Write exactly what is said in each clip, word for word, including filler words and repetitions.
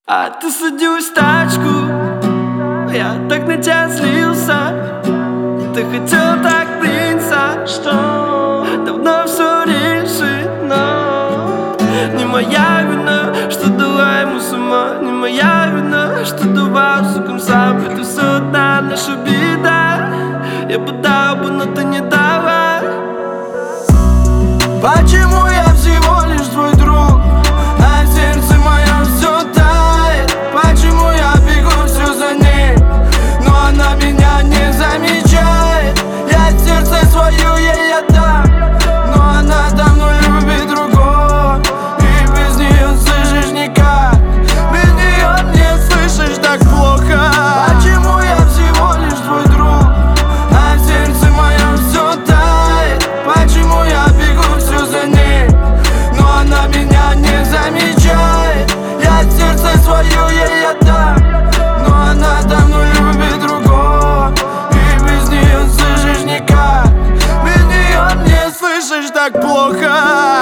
А ты садилась в тачку, я так на тебя злился. Ты хотел так принца, что давно все решено. Не моя вина, что дала ему с ума. Не моя вина, что давал сукам сам. Это все одна наша беда. Я бы дал бы, но ты не дала. Почему я всего лишь твой друг, а в сердце моем все тает? Почему я бегу все за ней, но она меня не замечает? Я сердце свое ей отдам, но она давно любит другого. И без нее слышишь никак, без нее не слышишь так плохо. Почему я всего лишь твой друг, а в сердце моем все тает? Почему я бегу все за ней, но она меня не замечает? Я сердце свое ей отдам, но она давно любит другого. И без нее слышишь никак, без нее не слышишь так плохо.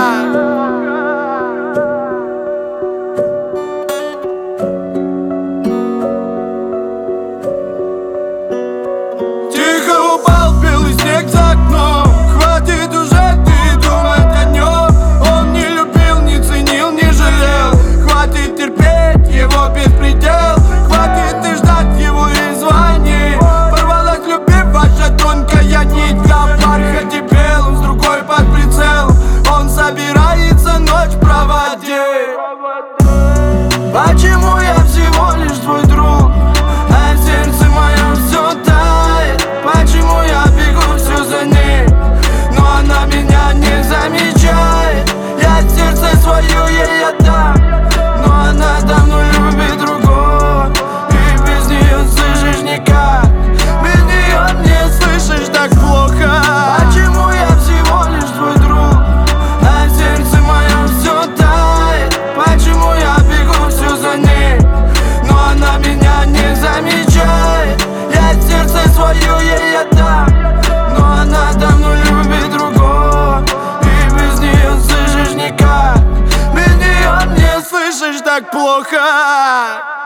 Почему я всего лишь твой друг, а в сердце моем все тает? Почему я бегу все за ней, но она меня не замечает? Я сердце свое ей отдам, но она давно любит другого. И без нее слышишь никак, без нее не слышишь так плохо. Почему я всего лишь твой друг, а в сердце моем все тает? Почему я бегу все за ней, но она меня не замечает? Я сердце свое ей отдам, но она давно любит другого. И без нее слышишь никак, без нее не слышишь так плохо.